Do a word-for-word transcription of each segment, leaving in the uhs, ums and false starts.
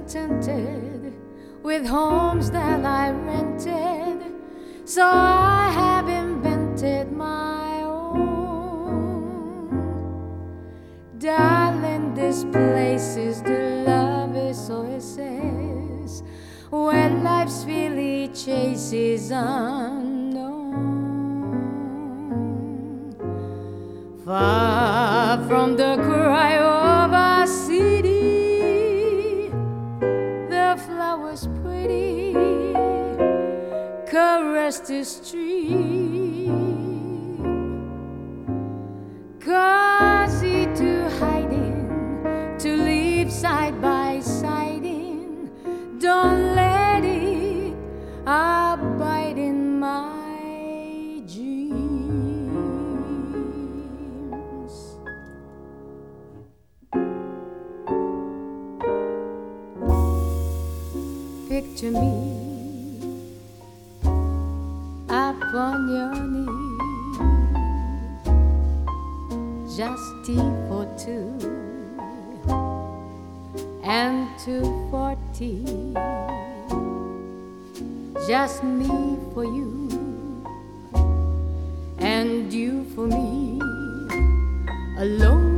contented with homes that I rented, so I have invented my own. Darling, this place is the lovest oasis where life's really chase is unknown. Far from the cry of our city, the flowers pretty caress the stream, cozy to hide in, to live side by side in. Don't let it abide in my dreams. Picture me up on your knee, just tea for two and two for tea, just me for you and you for me alone.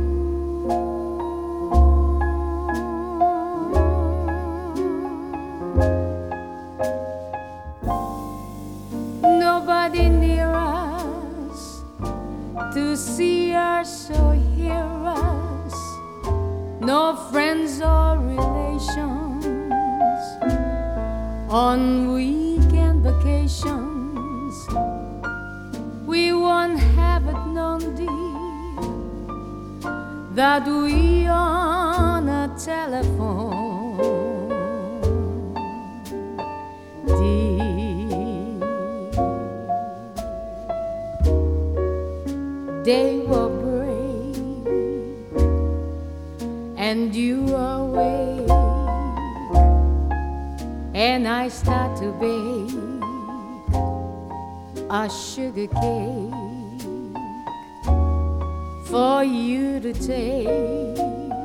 Nobody near us to see us or hear us, no friends or relations on weekend vacations. We won't have it known, dear, that we on a telephone, dear. Day will break and you awake, and I start to bake a sugar cake for you to take,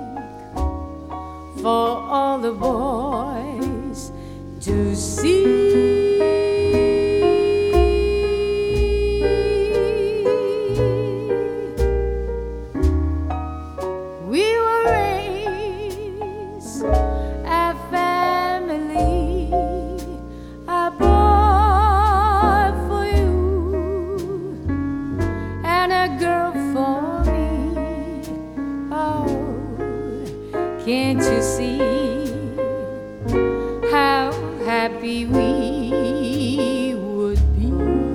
for all the boys to see. Can't you see how happy we would be?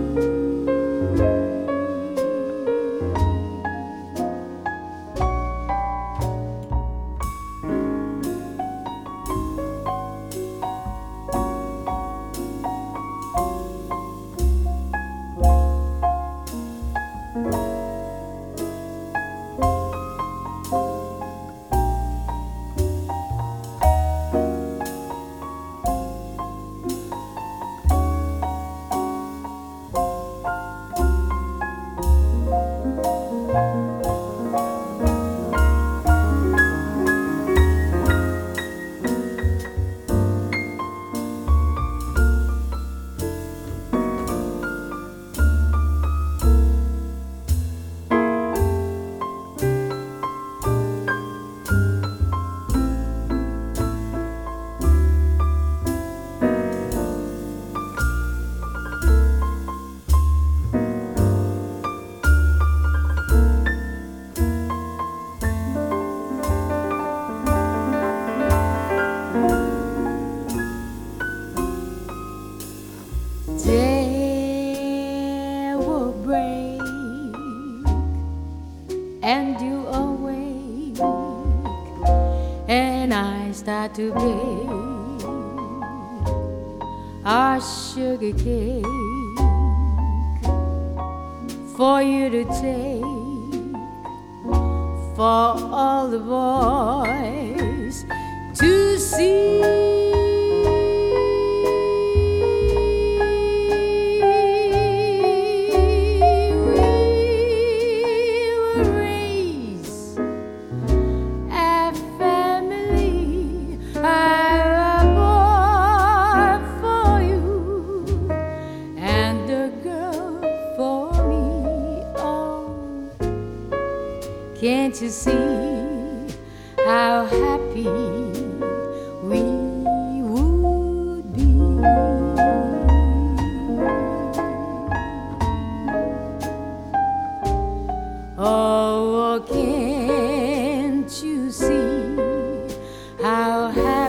Day will break and you awake, and I start to bake our sugar cake for you to take, for all the boys to see. I see how happy we would be? Oh, can't you see how happy